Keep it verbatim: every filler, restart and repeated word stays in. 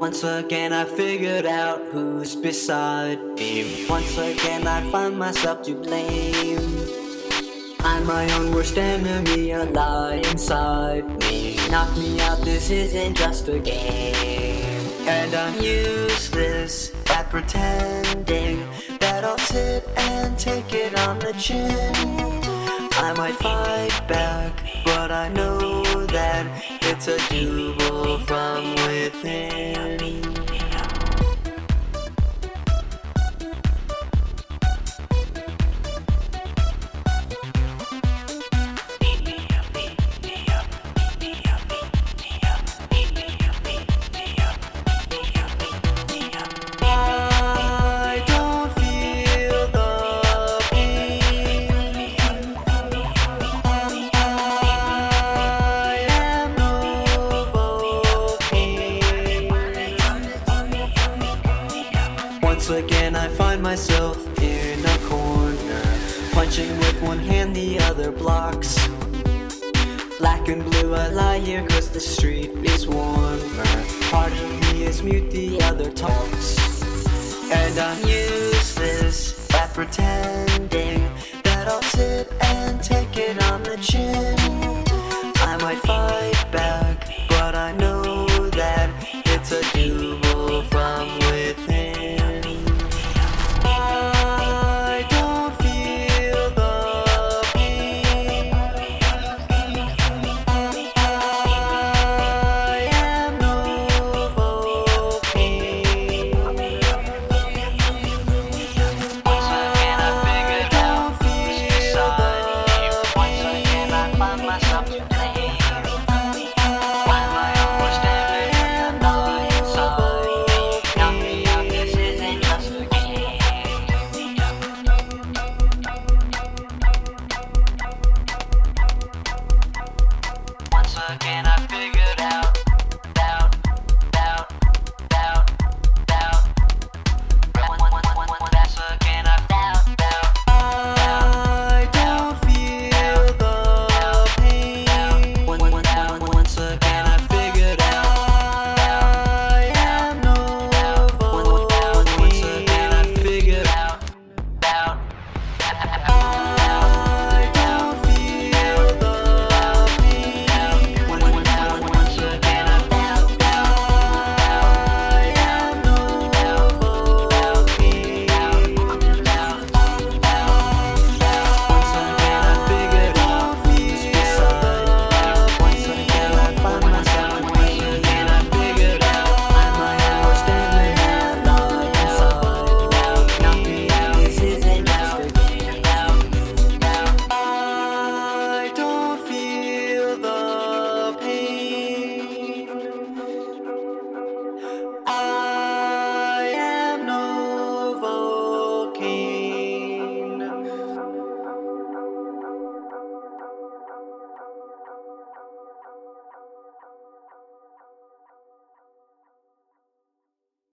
Once again I figured out who's beside me. Once again I find myself to blame. I'm my own worst enemy, a lie inside me. Knock me out, this isn't just a game. And I'm useless at pretending that I'll sit and take it on the chin. I might fight back, but I know that it's a duel from within. Once again I find myself in a corner, punching with one hand, the other blocks. Black and blue I lie here cause the street is warmer. Part of me is mute, the other talks. And I'm useless at pretending that I'll sit and take it on the chin. I might fight back, but I know that it's a duel from within. Again